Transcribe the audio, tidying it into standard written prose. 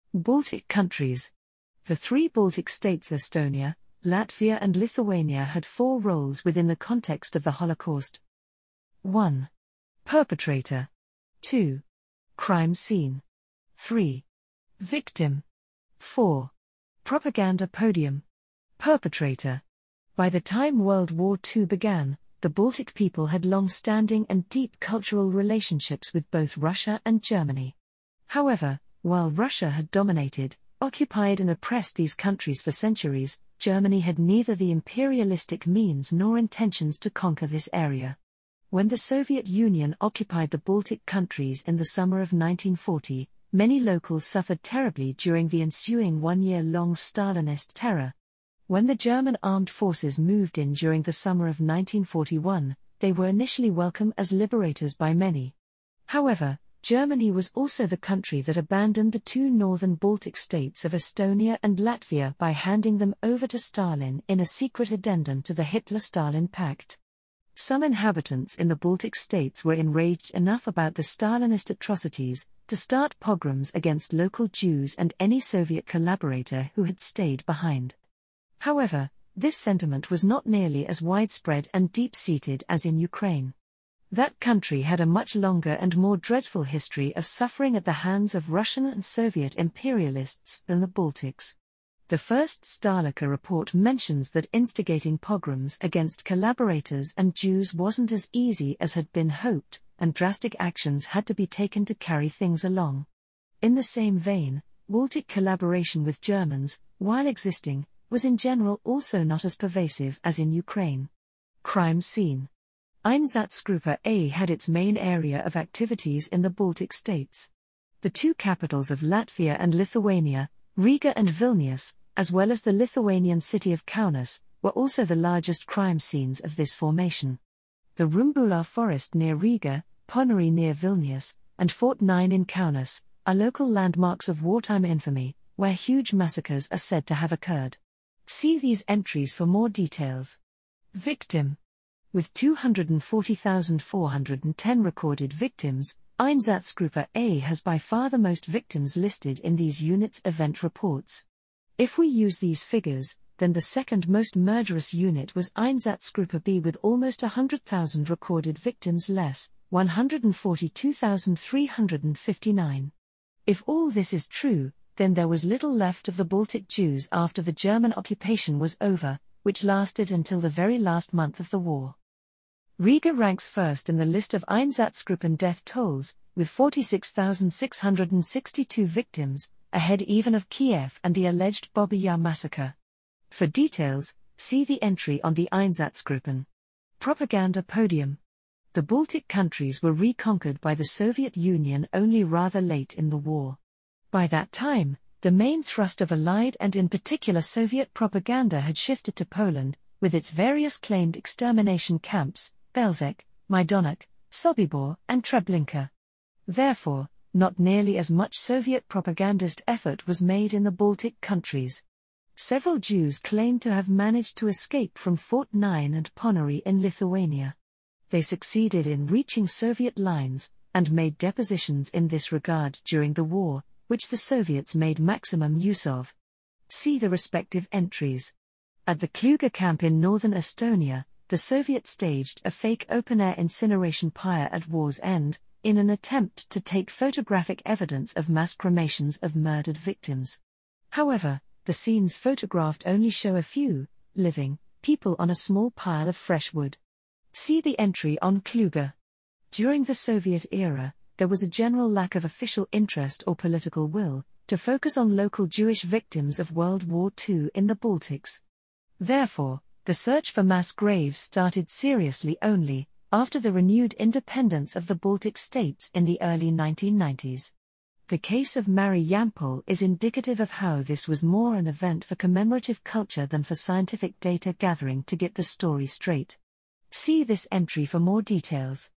Baltic countries. The three Baltic states Estonia, Latvia and Lithuania had four roles within the context of the Holocaust. 1. Perpetrator. 2. Crime scene. 3. Victim. 4. Propaganda podium. Perpetrator. By the time World War II began, the Baltic people had long-standing and deep cultural relationships with both Russia and Germany. However, while Russia had dominated, occupied and oppressed these countries for centuries, Germany had neither the imperialistic means nor intentions to conquer this area. When the Soviet Union occupied the Baltic countries in the summer of 1940, many locals suffered terribly during the ensuing one-year-long Stalinist terror. When the German armed forces moved in during the summer of 1941, they were initially welcomed as liberators by many. However, Germany was also the country that abandoned the two northern Baltic states of Estonia and Latvia by handing them over to Stalin in a secret addendum to the Hitler-Stalin Pact. Some inhabitants in the Baltic states were enraged enough about the Stalinist atrocities to start pogroms against local Jews and any Soviet collaborator who had stayed behind. However, this sentiment was not nearly as widespread and deep-seated as in Ukraine. That country had a much longer and more dreadful history of suffering at the hands of Russian and Soviet imperialists than the Baltics. The first Stalica report mentions that instigating pogroms against collaborators and Jews wasn't as easy as had been hoped, and drastic actions had to be taken to carry things along. In the same vein, Baltic collaboration with Germans, while existing, was in general also not as pervasive as in Ukraine. Crime scene. Einsatzgruppe A had its main area of activities in the Baltic states. The two capitals of Latvia and Lithuania, Riga and Vilnius, as well as the Lithuanian city of Kaunas, were also the largest crime scenes of this formation. The Rumbula forest near Riga, Ponary near Vilnius, and Fort 9 in Kaunas are local landmarks of wartime infamy, where huge massacres are said to have occurred. See these entries for more details. Victim. With 240,410 recorded victims, Einsatzgruppe A has by far the most victims listed in these units' event reports. If we use these figures, then the second most murderous unit was Einsatzgruppe B with almost 100,000 recorded victims less, 142,359. If all this is true, then there was little left of the Baltic Jews after the German occupation was over, which lasted until the very last month of the war. Riga ranks first in the list of Einsatzgruppen death tolls, with 46,662 victims, ahead even of Kiev and the alleged Babi Yar massacre. For details, see the entry on the Einsatzgruppen. Propaganda podium. The Baltic countries were reconquered by the Soviet Union only rather late in the war. By that time, the main thrust of Allied and in particular Soviet propaganda had shifted to Poland, with its various claimed extermination camps, Belzec, Majdanek, Sobibor, and Treblinka. Therefore, not nearly as much Soviet propagandist effort was made in the Baltic countries. Several Jews claimed to have managed to escape from Fort 9 and Ponary in Lithuania. They succeeded in reaching Soviet lines, and made depositions in this regard during the war, which the Soviets made maximum use of. See the respective entries. At the Kluga camp in northern Estonia, the Soviets staged a fake open-air incineration pyre at war's end, in an attempt to take photographic evidence of mass cremations of murdered victims. However, the scenes photographed only show a few, living, people on a small pile of fresh wood. See the entry on Kluga. During the Soviet era, there was a general lack of official interest or political will to focus on local Jewish victims of World War II in the Baltics. Therefore, the search for mass graves started seriously only after the renewed independence of the Baltic states in the early 1990s. The case of Mary Yampol is indicative of how this was more an event for commemorative culture than for scientific data gathering to get the story straight. See this entry for more details.